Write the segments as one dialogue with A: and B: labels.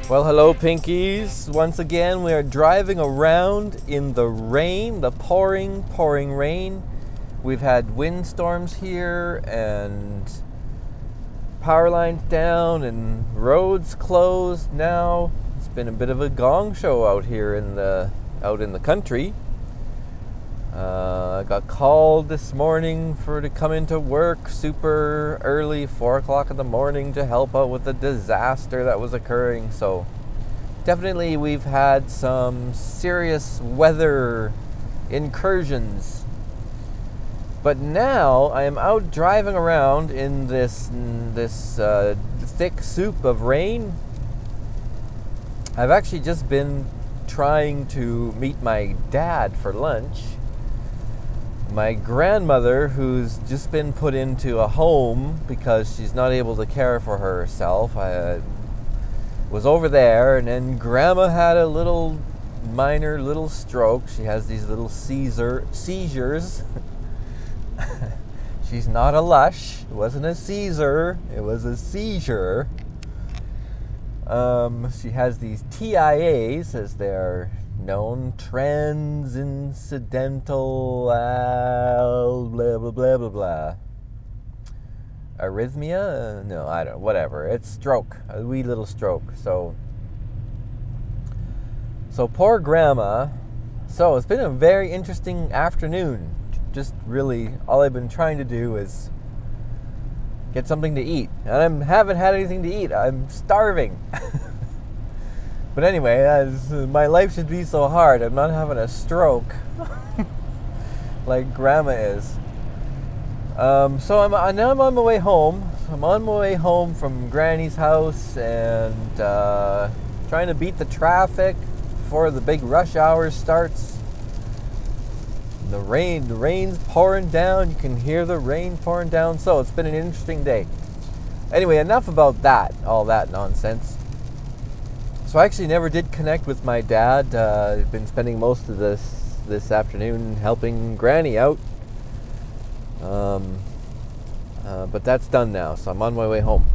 A: Well, hello, Pinkies. Once again, we are driving around in the rain, the pouring rain. We've had windstorms here and power lines down and roads closed now. It's been a bit of a gong show out here in the country. I got called this morning to come into work super early, 4 o'clock in the morning, to help out with the disaster that was occurring. So definitely we've had some serious weather incursions. But now I am out driving around in this thick soup of rain. I've actually just been trying to meet my dad for lunch. My grandmother, who's just been put into a home because she's not able to care for herself, was over there, and then Grandma had a minor little stroke. She has these little seizures. She's not a lush. It wasn't a Caesar. It was a seizure. She has these TIAs, as they're known, transincidental blah blah blah blah blah. Arrhythmia? No, I don't. Whatever. It's stroke. A wee little stroke. So poor Grandma. So it's been a very interesting afternoon. Just really, all I've been trying to do is get something to eat, and I haven't had anything to eat. I'm starving. But anyway, as my life should be so hard, I'm not having a stroke like Grandma is. So now I'm on my way home. I'm on my way home from Granny's house and trying to beat the traffic before the big rush hour starts. The rain's pouring down. You can hear the rain pouring down. So it's been an interesting day. Anyway, enough about that, all that nonsense. So I actually never did connect with my dad. I've been spending most of this afternoon helping Granny out. But that's done now, so I'm on my way home.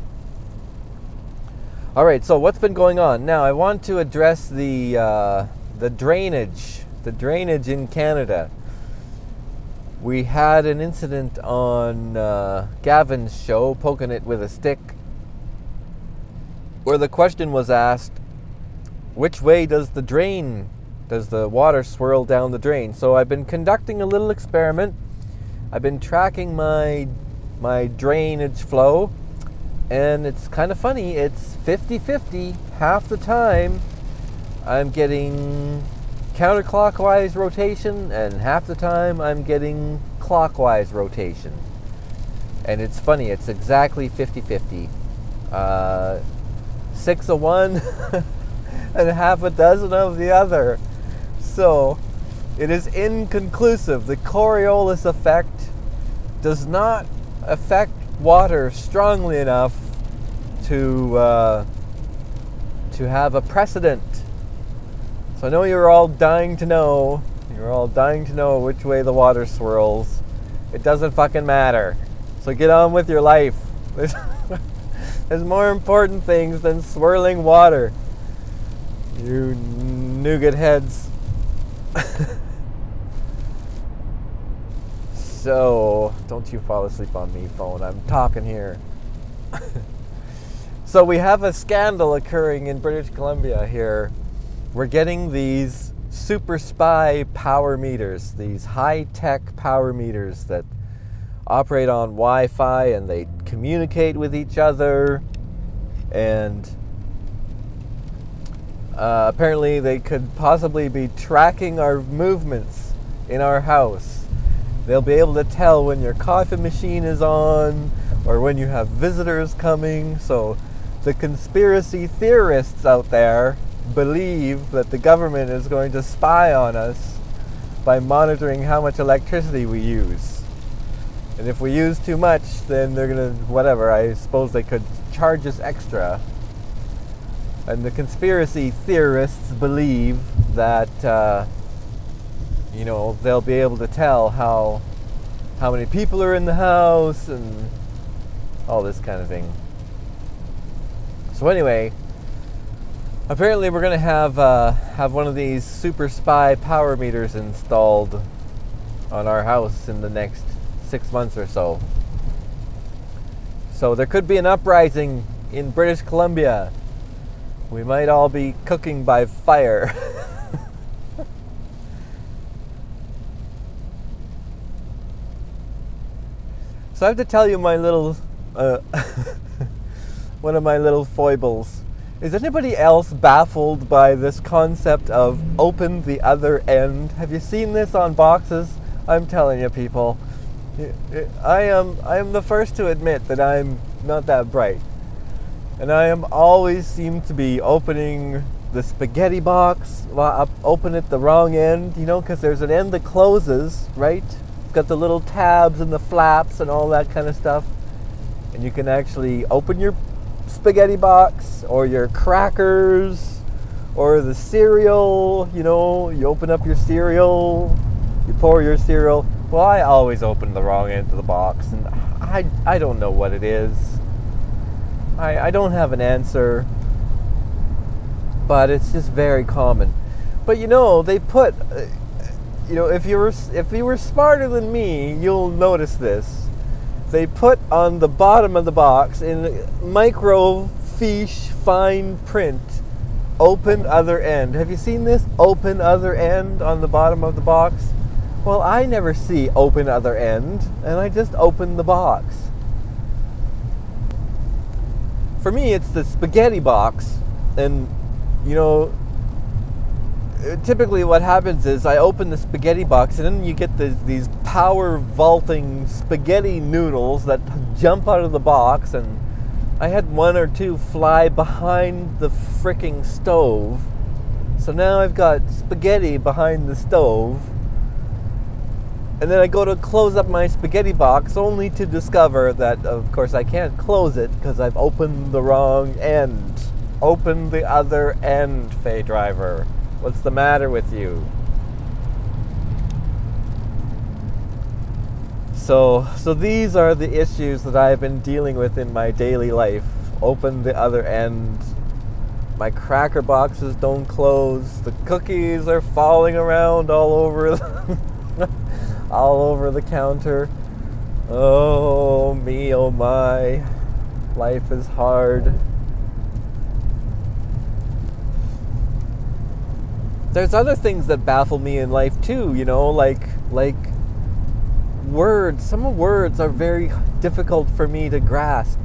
A: All right, so what's been going on? Now I want to address the drainage in Canada. We had an incident on Gavin's show, Poking It with a Stick, where the question was asked, which way does the water swirl down the drain? So I've been conducting a little experiment. I've been tracking my drainage flow, and it's kind of funny. It's 50-50. Half the time I'm getting counterclockwise rotation, and half the time I'm getting clockwise rotation. And it's funny, it's exactly 50-50. 6 of one and half a dozen of the other. So it is inconclusive. The Coriolis effect does not affect water strongly enough to have a precedent. So I know you're all dying to know. You're all dying to know which way the water swirls. It doesn't fucking matter. So get on with your life. There's more important things than swirling water. You nougat heads. So, don't you fall asleep on me, phone. I'm talking here. So we have a scandal occurring in British Columbia here. We're getting these super spy power meters, these high-tech power meters that operate on Wi-Fi, and they communicate with each other, and apparently they could possibly be tracking our movements in our house. They'll be able to tell when your coffee machine is on or when you have visitors coming. So the conspiracy theorists out there believe that the government is going to spy on us by monitoring how much electricity we use. And if we use too much, then they're going to, whatever, I suppose they could charge us extra. And the conspiracy theorists believe that, they'll be able to tell how many people are in the house and all this kind of thing. So anyway, Apparently, we're gonna have one of these super spy power meters installed on our house in the next 6 months or so. So there could be an uprising in British Columbia. We might all be cooking by fire. So I have to tell you my little, one of my little foibles. Is anybody else baffled by this concept of open the other end? Have you seen this on boxes? I'm telling you, people. I am the first to admit that I'm not that bright. And I am always seem to be opening the spaghetti box, open it the wrong end, because there's an end that closes, right? It's got the little tabs and the flaps and all that kind of stuff. And you can actually open your spaghetti box or your crackers or the cereal, you open up your cereal, you pour your cereal. Well, I always open the wrong end of the box, and I don't know what it is. I don't have an answer, but it's just very common. But they put, if you were smarter than me, you'll notice this. They put on the bottom of the box in microfiche fine print, open other end. Have you seen this? Open other end on the bottom of the box? Well, I never see open other end, and I just open the box. For me, it's the spaghetti box, and typically what happens is I open the spaghetti box, and then you get these power vaulting spaghetti noodles that jump out of the box, and I had one or two fly behind the fricking stove. So now I've got spaghetti behind the stove. And then I go to close up my spaghetti box only to discover that, of course, I can't close it because I've opened the wrong end. Open the other end, Faye Driver. What's the matter with you? So these are the issues that I've been dealing with in my daily life. Open the other end. My cracker boxes don't close. The cookies are falling around all over the counter. Oh me, oh my. Life is hard. There's other things that baffle me in life too, like words. Some words are very difficult for me to grasp.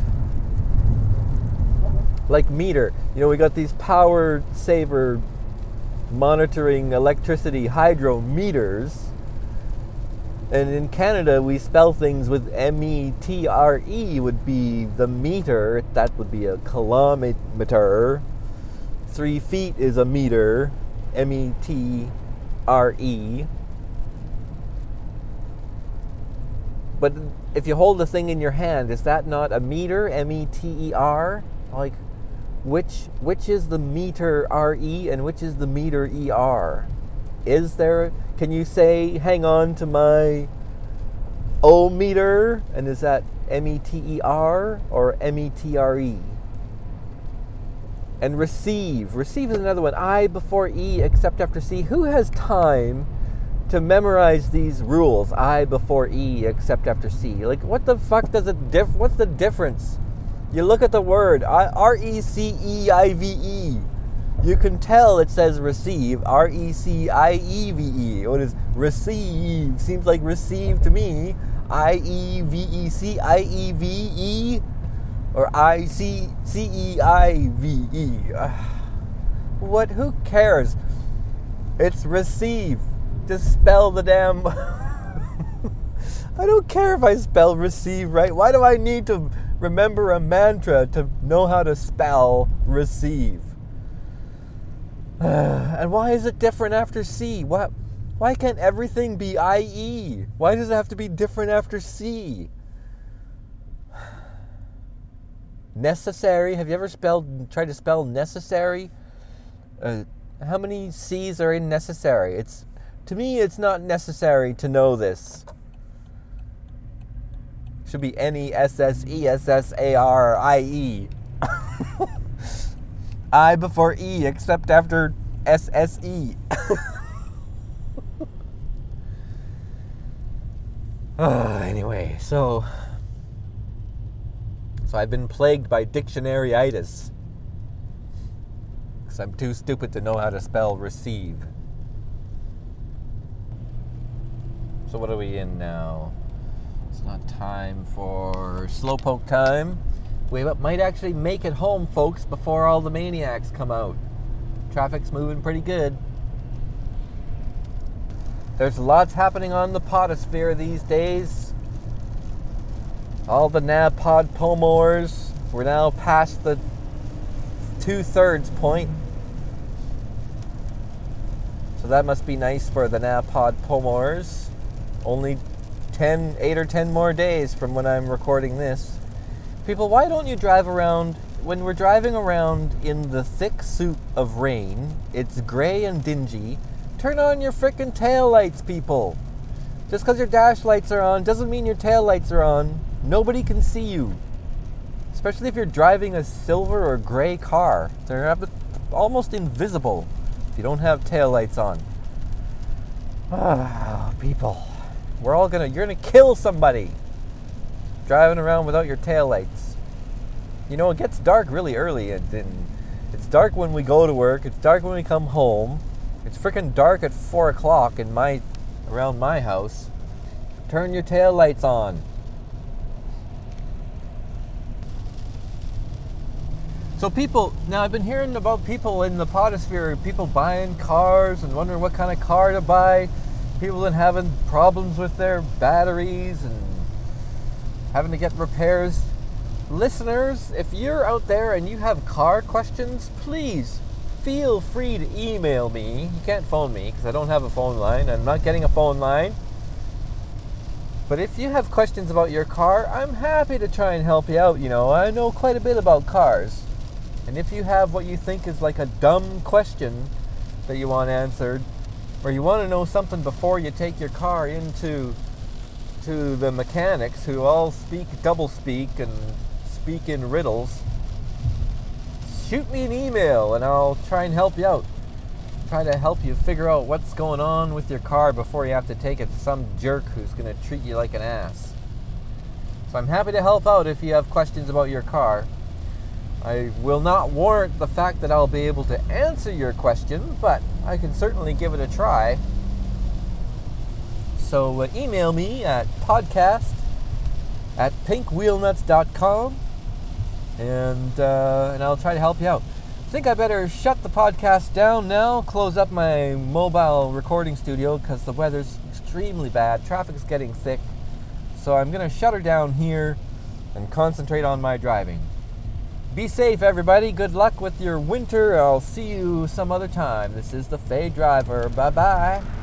A: Like meter. We got these power saver monitoring electricity hydro meters. And in Canada, we spell things with M-E-T-R-E would be the meter. That would be a kilometer. 3 feet is a meter. M-E-T-R-E. But if you hold the thing in your hand, is that not a meter? M-E-T-E-R? Like, which is the meter R-E and which is the meter E-R? Is there... Can you say, hang on to my O-meter? And is that M-E-T-E-R or M-E-T-R-E? And receive. Receive is another one. I before E, except after C. Who has time to memorize these rules? I before E, except after C. Like, what the fuck does it what's the difference? You look at the word, R-E-C-E-I-V-E. You can tell it says receive, R-E-C-I-E-V-E. What is receive? Seems like receive to me. I-E-V-E-C-I-E-V-E or I-C-C-E-I-V-E. What? Who cares? It's receive. Just spell the damn... I don't care if I spell receive right. Why do I need to remember a mantra to know how to spell receive? And why is it different after C? Why can't everything be IE? Why does it have to be different after C? Necessary. Have you ever tried to spell necessary? How many C's are in necessary? To me, it's not necessary to know this. Should be N-E-S-S-E-S-S-A-R-I-E. I before E, except after SSE. Anyway, so I've been plagued by dictionary-itis. Because I'm too stupid to know how to spell receive. So what are we in now? It's not time for slowpoke time. We might actually make it home, folks, before all the maniacs come out. Traffic's moving pretty good. There's lots happening on the potosphere these days. All the NaPodPoMors. We're now past the 2/3 point. So that must be nice for the NaPodPoMors. Only 8 or 10 more days from when I'm recording this. People, why don't you drive around, when we're driving around in the thick soup of rain, it's gray and dingy, turn on your frickin' tail lights, people. Just because your dash lights are on doesn't mean your tail lights are on. Nobody can see you. Especially if you're driving a silver or gray car. They're almost invisible if you don't have tail lights on. Ah, people. You're gonna kill somebody driving around without your taillights. You know, it gets dark really early, and it's dark when we go to work, it's dark when we come home. It's freaking dark at 4 o'clock around my house. Turn your taillights on. So people, now I've been hearing about people in the potosphere, people buying cars and wondering what kind of car to buy. People been having problems with their batteries and having to get repairs. Listeners, if you're out there and you have car questions, please feel free to email me. You can't phone me because I don't have a phone line. I'm not getting a phone line. But if you have questions about your car, I'm happy to try and help you out. You know, I know quite a bit about cars. And if you have what you think is like a dumb question that you want answered, or you want to know something before you take your car into the mechanics who all double speak and speak in riddles, shoot me an email and I'll try and help you out. Try to help you figure out what's going on with your car before you have to take it to some jerk who's going to treat you like an ass. So I'm happy to help out if you have questions about your car. I will not warrant the fact that I'll be able to answer your question, but I can certainly give it a try. So email me at podcast@pinkwheelnuts.com and I'll try to help you out. I think I better shut the podcast down now, close up my mobile recording studio because the weather's extremely bad, traffic's getting thick. So I'm going to shut her down here and concentrate on my driving. Be safe, everybody. Good luck with your winter. I'll see you some other time. This is the Fay Driver. Bye-bye.